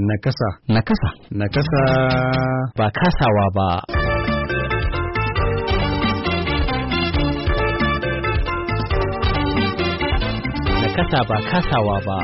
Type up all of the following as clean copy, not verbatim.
Nakasa. Nakasa. Nakasa. Ba kasawa ba. Nakasa ba kasawa ba.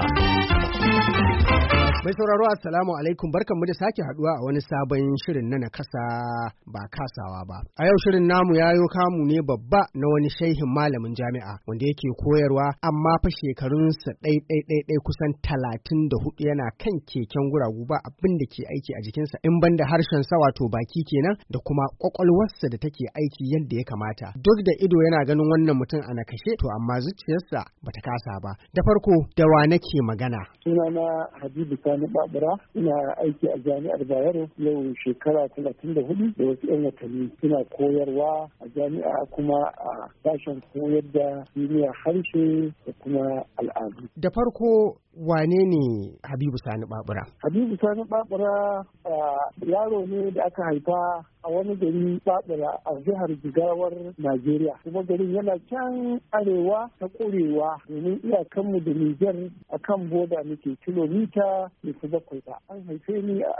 Mai sauraro assalamu alaikum, barkanmu da sake haduwa a wani sabon shirin na nakasa ba kasawa ba. A yau shirin namu yayo kamu ne babba na wani shehin malamin jami'a wanda yake koyarwa amma fa shekarunsa ɗai kusan 34 yana kan keken guragu ba abin da ke aiki a jikinsa in banda harshen sa wato baki kenan da kuma kwakwalwarsa da take aiki yadda ya kamata. Duk da ido yana ganin wannan mutum a nakashe to amma zuciyarsa bata kasa ba. Da farko da wa nake magana? Sunana Habibu Sani Babura, ina aiki a jami'ar Bayero yau shekara 34 da wasu 'yan watanni. Ina koyarwa a jami'a kuma a sashen koyar da kimiyyar harshe da kuma al'adu. Da farko wane ne Habibu Sani Babura? Habibu Sani Babura yaro ne da aka haifa a wani gari Babura a jihar Jigawar Najeriya. Kuma garin yana can arewa ta ƙurewa domin iyakanmu da Nijar a kan boda muke kilomita mai fi bakwai ba. An haife ni a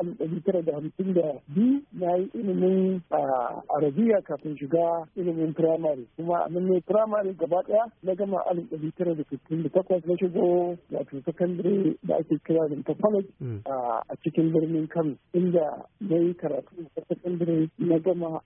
1952 na yi ilimin Arabiya kafin shiga ilimin firamare. Kuma a nan ne firamare gaba ɗaya na gama 1968 na shigo wato sakandare da ake kira da college a cikin birnin Kano, inda na yi karatu a sakandare na gama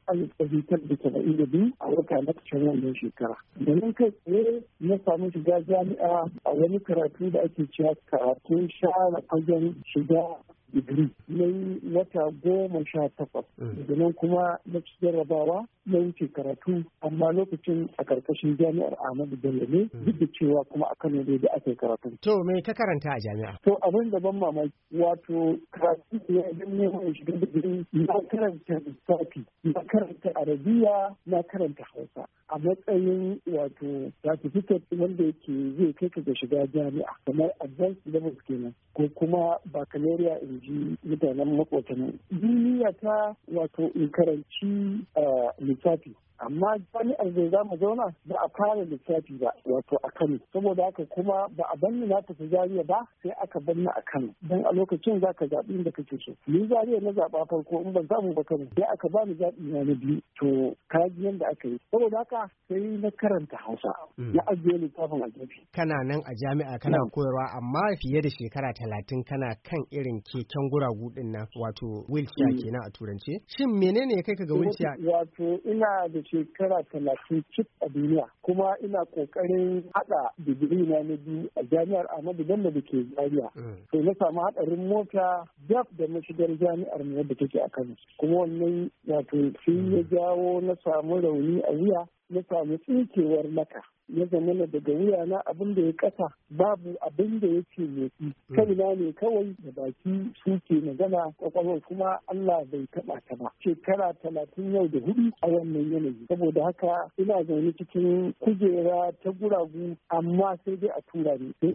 1972 a wata na ƙarshen wannan shekara. Da nan kai tsaye na samu shiga jami'a a wani karatu da ake cewa karatun share fagen shiga digiri na yi wata 18. Daga nan kuma na ci jarrabawa na wuce karatu amma lokacin a karkashin jami'ar Ahmadu Bello ne duk da cewa kuma a Kano ne da aka yi karatu. To me ka karanta a jami'a? To abin da ban mamaki wato karatu ne idan ne wani shiga digiri na karanta lissafi, na karanta Arabiya, na karanta Hausa a matsayin wato certificate wanda yake zai kai ka ga shiga jami'a kamar advanced level kenan ko kuma baccalaureate in ji mutanen makwatan. Duniya ta wato in karanci lissafi. Amma jami'ar zai za mu zauna ba a fara lissafi ba wato a Kano, saboda haka kuma ba a banni na tafi Zariya ba sai aka banni a Kano dan a lokacin za ka zaɓi inda kake so. Ni Zariya na zaɓa farko in ban samu ba Kano sai aka bani zaɓi na biyu to kaji yanda aka yi, saboda haka sai na karanta Hausa na ajiye littafin a gefe. Kana nan a jami'a kana koyarwa amma fiye da shekara 30 kana kan irin keken guragu din nan wato wheelchair kenan a turance. Shin menene ya kai ka ga wheelchair? Wato ina da shekara 30 cik a duniya kuma ina kokarin hada digiri na biyu a jami'ar Ahmadu Bello da ke Zaria. To na samu hadarin mota daf da mashigar jami'ar mu wadda take a Kano. Kuma wannan wato shi ya jawo na samu rauni a wuya, na samu tsinkewar laka. Ya zama daga wuya na abin da ya kasa babu abin da yake motsi, kaina ne kawai da baki suke magana, kwakwalwar kuma Allah bai taba ta ba. Shekara 30 yau da 4 a wannan yanayi, saboda haka ina zaune cikin kujera ta guragu amma sai dai a tura ni sai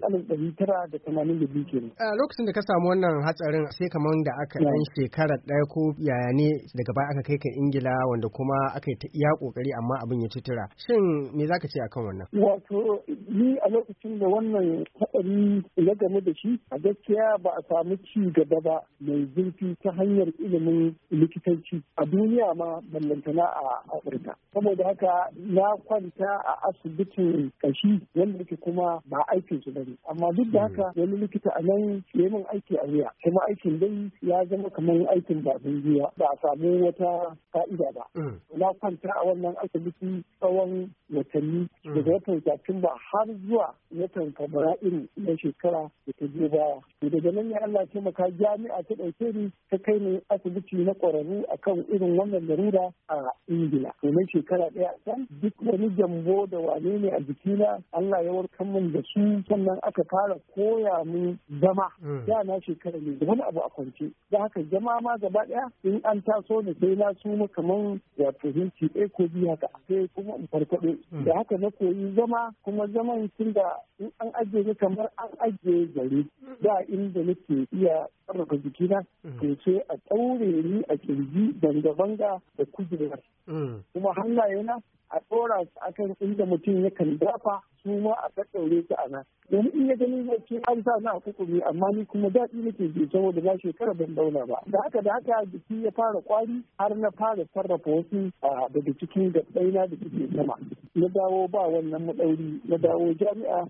1982 kenan. A lokacin da ka samu wannan hatsarin sai kamar da aka dan shekara ɗaya ko yaya ne daga baya aka kai ka Ingila wanda kuma aka yi ta iya kokari amma abin ya tutura. Shin me zaka ce akan wannan? Wato ni a lokacin da wannan haɗari ya game da shi a gaskiya ba a samu ci gaba ba mai zurfi ta hanyar ilimin likitanci a duniya ma ballantana a Afirka. Saboda haka na kwanta a asibitin kashi wanda yake kuma ba aikin su bane, amma duk da haka wani likita a nan ya min aiki a wuya kuma aikin dai ya zama kamar aikin ba biya ba a samu wata fa'ida ba. Na kwanta a wannan asibiti tsawon watanni daga watan Satumba har zuwa watan Fabrairu na shekara da ta biyo baya. Daga nan ya Allah taimaka jami'a ta ɗauke ni ta kai ni asibiti na ƙwararru akan irin wannan larura a Ingila. Domin shekara ɗaya can duk wani jambo da wane ne a jikina Allah ya warkar min da su, sannan aka fara koya min zama. Da na shekara ne da wani abu a kwance. Da haka zama ma gaba ɗaya in an taso da sai na suma kamar wato hinci ɗaya ko biyu haka sai kuma in farfaɗo. Da haka na koyi zama, kuma zaman tun da in an ajiye ni kamar an ajiye gari da inda nake iya sarrafa jikina to sai a ɗaure ni a kirji banga-banga da kujerar. Kuma hannayena a ɗora su akan inda mutum yakan dafa su ma a ɗaɗɗaure su a nan. wani in ya gani zai ce an sa na hukumi amma ni kuma daɗi nake ji saboda ba shekara ban dauna ba da haka jiki ya fara kwari har na fara sarrafa wasu daga cikin gaɓɓaina da suke sama na dawo ba wannan maɗauri na dawo jami'a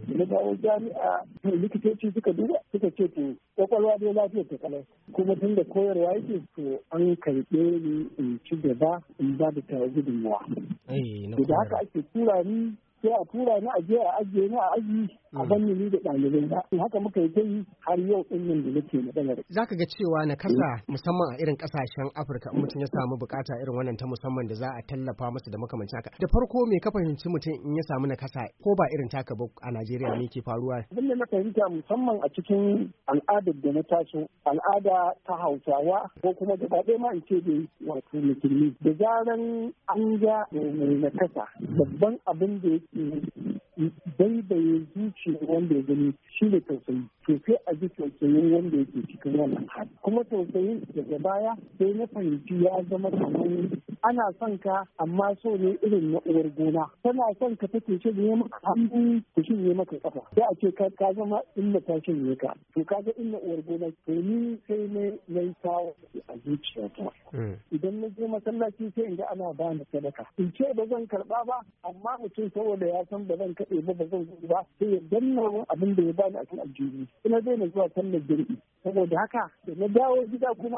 likitoci suka duba suka ce to kwakwalwa dai lafiyar ta kalau kuma tun da koyarwa yake to an karɓe ni in ci gaba in ba da ta gudunmawa. Da haka ake tura ni sai a tura ni aje a ajiye ni a aji a banni ni da ɗalibai na haka muka yi kai har yau ɗin nan da nake maganar. Zaka ga cewa na kasa musamman a irin ƙasashen Afirka in mutum ya samu bukata irin wannan ta musamman da za a tallafa masa da makamancin haka. Da farko me ka fahimci mutum in ya samu na kasa ko ba irin taka ba a Najeriya me ke faruwa? Abin da na fahimta musamman a cikin al'adar da na taso al'ada ta Hausawa ko kuma gaba ɗaya ma in ce da wato musulmi da zaran an ga mai na kasa babban abin da baibaye zuciya wanda ya gani shi ne tausayi to sai a ji tausayin wanda yake cikin wannan hali kuma tausayin daga baya sai na fahimci ya zama kamar ana son ka amma so ne irin na uwar gona tana son ka take shi ne maka hannu ta shi ne maka kafa sai a ce ka zama inda ta shi ne ka to ka ga inda uwar gona to ni sai ne na yi tawo a zuciyata idan na je masallaci sai in ga ana ba ni sadaka in ce ba zan karba ba amma mutum saboda ya san ba zan kaɗe ba zan gudu ba sai ya danna abin da ya bani a cikin aljihu ina daina zuwa sallar jirgi saboda haka da na dawo gida kuma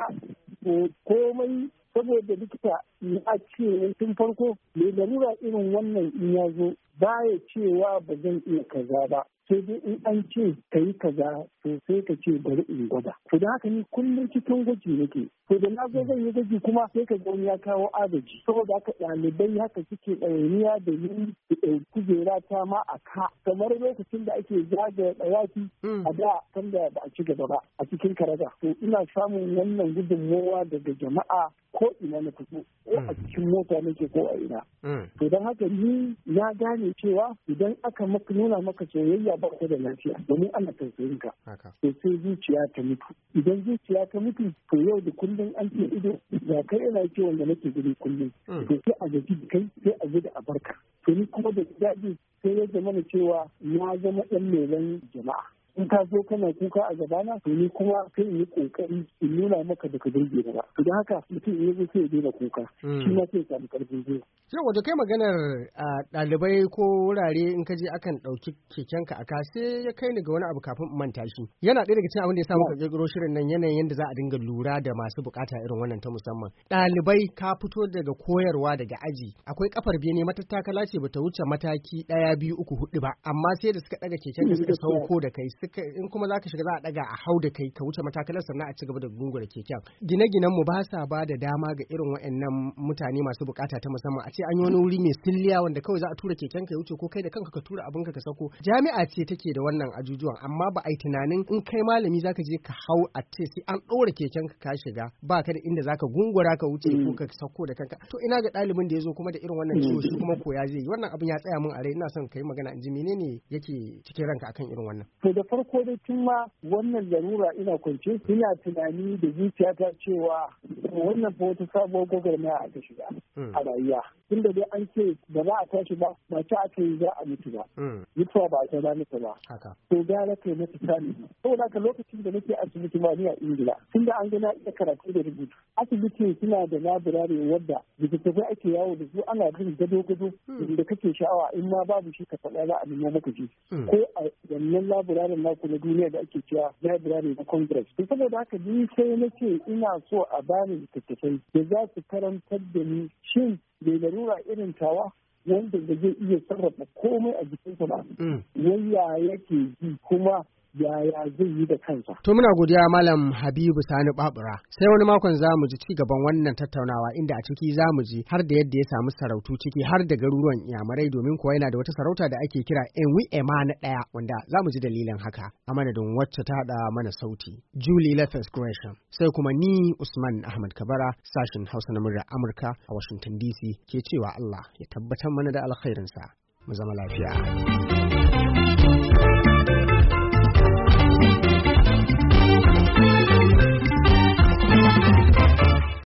komai saboda likita ya ce tun farko mai larura irin wannan in ya zo baya cewa ba zan iya kaza ba sai dai in an ce ka yi kaza to sai ka ce bari in gwada to da haka ni kullum cikin gwaji nake to da na zo zan yi gwaji kuma sai ka ga ya kawo agaji saboda haka ɗalibai haka suke ɗawainiya da ni kujera ta ma a ka kamar lokacin da ake zagaya ɗawaki a da kan da ba a ci gaba ba a cikin karaga to ina samun wannan gudunmowa daga jama'a ko ina na fito ko a cikin mota nake ko a ina to don haka ni na gane cewa idan aka nuna maka soyayya ba ka da lafiya domin ana tausayin ka to sai zuciya ta mutu idan zuciya ta mutu to yau da kullum an ce ido ya kai ina ce wanda nake gani kullum to sai a gaji da kai sai a ji da abarka to ni kuma da daɗi sai ya zama cewa na zama ɗan lelan jama'a in ka zo kana kuka a gabana to ni kuma kai in yi kokari in nuna maka da ka burge ba to don haka mutum ya zo sai ya daina kuka shi ma sai ya samu karfin zuwa. Sai wato kai maganar ɗalibai ko wurare in ka je akan ɗauki kekenka a ka sai ya kai ni ga wani abu kafin in manta shi yana ɗaya daga cikin abin da ya sa muka ƙirƙiro shirin nan yanayin yadda za a dinga lura da masu buƙata irin wannan ta musamman. Ɗalibai ka fito daga koyarwa daga aji akwai kafar bene matattakala ce bata wuce mataki 1 2 3 4 ba amma sai da suka ɗaga keken da suka sauko da kai in kuma za ka shiga za a daga a hau da kai ka wuce matakalar sannan a ci gaba da gungura keken gine-ginen mu ba sa ba da dama ga irin waɗannan mutane masu bukata ta musamman a ce an yi wani wuri mai silliya wanda kawai za a tura keken ka ya wuce ko kai da kanka ka tura abin ka sauko jami'a ce take da wannan ajujuwan amma ba a yi tunanin in kai malami zaka je ka hau a ce sai an ɗora keken ka shiga ba ka da inda zaka gungura ka wuce ko ka sauko da kanka to ina ga ɗalibin da ya zo kuma da irin wannan ciwo shi kuma koya zai yi wannan abin ya tsaya min a rai ina son kai magana in ji menene yake cikin ranka akan irin wannan. Farko dai tun ma wannan larura ina kwance ina tunani da zuciyata cewa wannan fa wata sabuwar gwagwarmaya aka shiga a rayuwa tunda dai an ce ba za a tashi ba ba ta aka yi za a mutu ba mutuwa ba ta mutu ba to gara kai na tsari saboda haka lokacin da nake asibiti ba ni a Ingila tunda an ga na iya karatu da rubutu asibiti suna da labirare wadda littattafai ake yawo da su ana bin gado-gado da kake sha'awa in ma babu shi ka faɗa za a nemo maka shi ko a wannan labiraren naku na duniya da ake cewa library na congress to saboda haka ni sai na ce ina so a bani littattafai da za su karantar da ni shin bai larura irin tawa wanda da zai iya sarrafa komai a jikinsa ba waya yake ji kuma yaya zai yi da kansa. To muna godiya Malam Habibu Sani Babura. Sai wani makon za mu ji ci gaban wannan tattaunawa inda a ciki za mu ji har da yadda ya samu sarautu ciki har da garuruwan Iyamurai domin kuwa yana da wata sarauta da ake kira Enwi Ema na ɗaya wanda za mu ji dalilin haka. A madadin wacce ta haɗa mana sauti. Julie Lefes Gresham. Sai kuma ni Usman Ahmad Kabara sashin Hausa na muryar Amurka a Washington DC ke cewa Allah ya tabbatar mana da alkhairinsa. Mu zama lafiya.